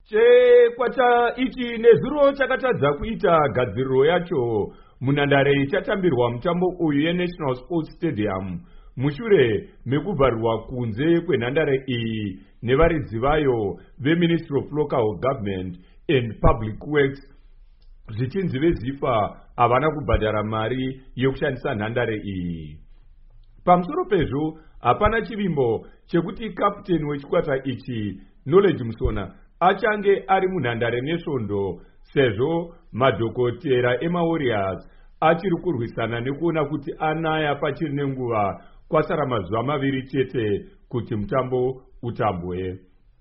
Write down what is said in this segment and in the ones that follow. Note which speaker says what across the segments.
Speaker 1: Chekwata ichi nezuro chakatadza kuita gadziriro yacho munhandare ichatambirwa mutambo uyu yeNational Sports Stadium mushure mekubvarirwa kunze kwenhandare iyi nevaridzi vayo veMinistry of Local Government and Public Works zvichinzi veZIFA havana kubhadhara mari yekushandisa nhandare iyi. Pamusoro pezvo hapana chivimbo chekuti kaputeni wechikwata ichi Knowledge Musona achange ari munhandare nesvondo sezvo madhokotera emaWarriors achiri kurwisana nekuona kuti anaya pachiri nenguva kwasara mazuva maviri chete kuti mutambo utambwe.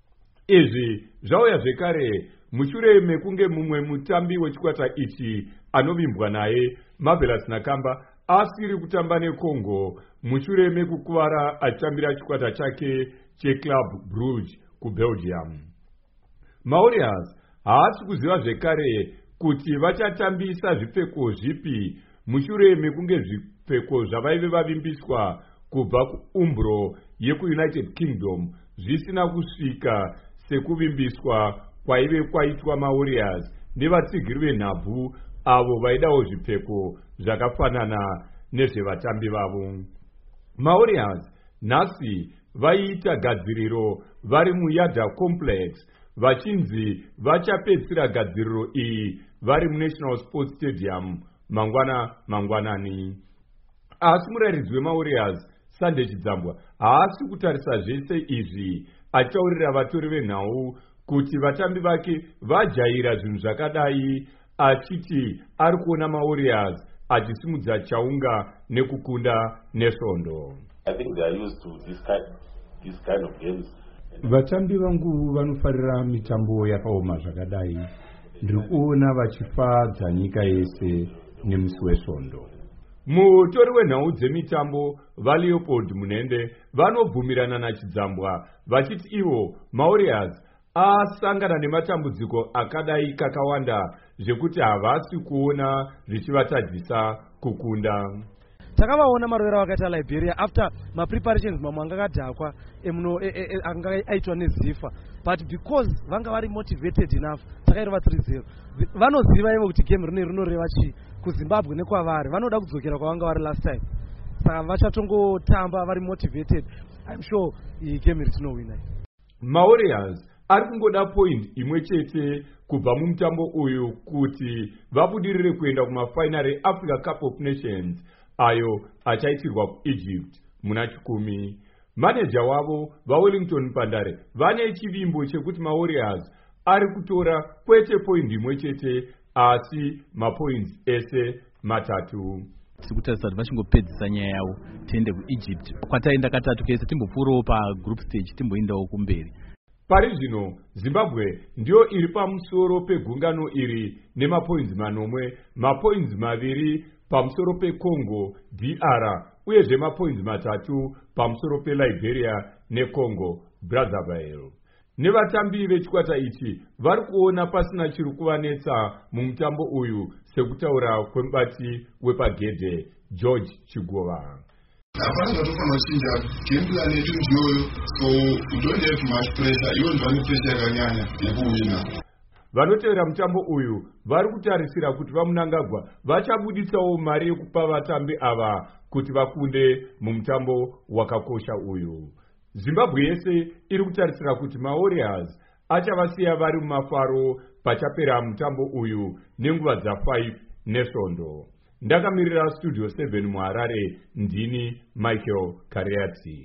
Speaker 1: Izvi zvauya zvekare mushure mekunge mumwe mutambi wechikwata ichi anovimbwa naye Marvelous Nakamba asiri kutamba neCongo mushure mekukuvara achitambira chikwata chake cheClub Brugge kuBelgium. MaWarriors haasi kuziva zvekare kuti vachatambisa zvipfeko zvipi mushure mekunge zvipfeko zvavaive vavimbiswa kubva kuUmbro yekuUnited Kingdom zvisina kusvika sekuvimbiswa kwaive kwaitwa MaWarriors nevatsigiri venhabvu avo vaidawo zvipfeko zvakafanana nezvevatambi vavo. MaWarriors nhasi vaiita gadziriro vari muYadda Complex vachinzi vachapedzisira gadziriro iyi vari muNational Sports Stadium mangwanani. Asi murairidzi weMaWarriors Sunday Chidzambwa haasi kutarisa zvese izvi achitaurira vatori venhau kuti vatambi vake vajaira zvinhu zvakadai, achiti ari kuona MaWarriors achisimudza chaunga nekukunda nesvondo.
Speaker 2: I think they are used to this kind of games.
Speaker 3: Vatambi vangu vanofarira mitambo yakaoma zvakadai. Ndiri kuona vachifadza nyika yese nemusi wesvondo.
Speaker 1: Mutori wenhau dzemitambo vaLeopold Munende vanobvumirana naChidzambwa vachiti ivo MaWarriors asangana nematambudziko akadai kakawanda zvekuti havasi kuona zvichivatadzisa kukunda.
Speaker 4: Takavaona marovero akaita Liberia after preparations mamwe anga akadhakwa anga aitwa neZIFA, but because vanga vari motivated enough takairova 3-0. Vanoziva ivo kuti game rine rinoreva chii kuZimbabwe nekwavari, vanoda kudzokera kwavanga vari last time, saka vachatongotamba vari motivated. I'm sure iyi game ritinowina.
Speaker 1: MaWarriors ari kungoda point imwe chete kubva mumutambo uyu kuti vabudirire kuenda kumafainari eAfrica Cup of Nations ayo achaitirwa kuEgypt muna 10. Maneja wavo vaWellington Pandare vane chivimbo chekuti MaWarriors ari kutora kwete point imwe chete asi mapoints ese matatu.
Speaker 5: Sikutarisa kuti vachingopedzisa nyaya yavo tiende kuEgypt kwataenda katatu kese timbopfuurawo pagroup stage timboendawo kumberi.
Speaker 1: Pari zvino Zimbabwe ndiyo iri pamusoro pegungano iri nemapoints 9, mapoints 2 pamusoro peCongo DR uyezve mapoints 3 pamusoro peLiberia neCongo Brazzaville. Nevatambi vechikwata ichi vari kuona pasina chiri kuvanetsa mumutambo uyu sekutaura kwemubati wepagedhe George Chigova.
Speaker 6: Hapana zvatofana kuchinja, game plan yetu ndiyoyo, so you don't have much pressure, iwo ndivane pressure yakanyanya yekuwina.
Speaker 1: Vanotevera mutambo uyu vari kutarisira kuti vaMunangagwa vachabuditsawo mari yekupa vatambi ava kuti vakunde mumutambo wakakosha uyu. Zimbabwe yese iri kutarisira kuti MaWarriors achavasiya vari mumafaro pachapera mutambo uyu nenguva dza5 nesvondo. Ndakamirira Studio 7 muHarare, ndini Michael Kariatsi.